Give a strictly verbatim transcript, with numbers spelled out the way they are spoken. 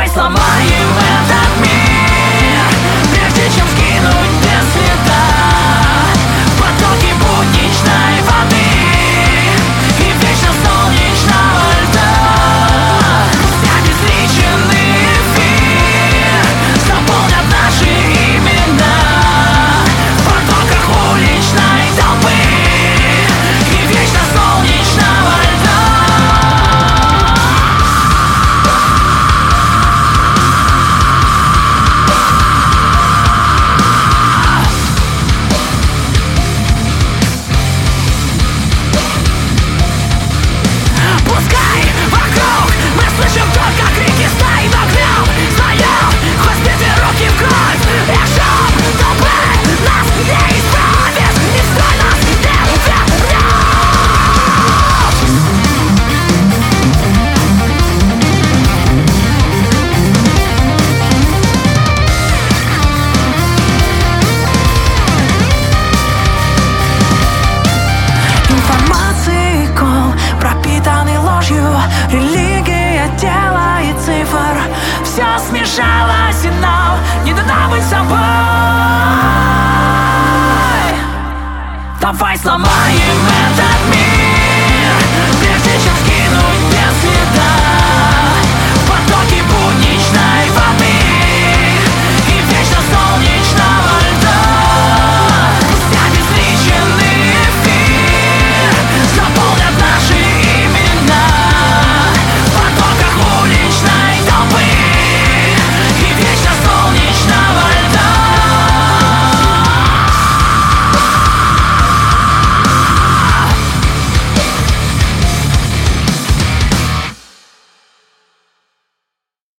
сломаем этот мир, прежде чем скинуть без следа в потоки будничной воды и вечно солнечного льда. Вся безличенный эфир заполнят наши имена в потоках уличной толпы и вечно солнечного льда. Пускай вокруг мы слышим только крики стаи, но гнев своем хоть сбиты руки в кровь. И шум толпы нас не исправит, никто нас не вернет. Информации кол, пропитанный ложью, религия тела и цифр. Все смешалось, и нам не дано быть собой. Давай сломаем этот мир, прежде чем скинуть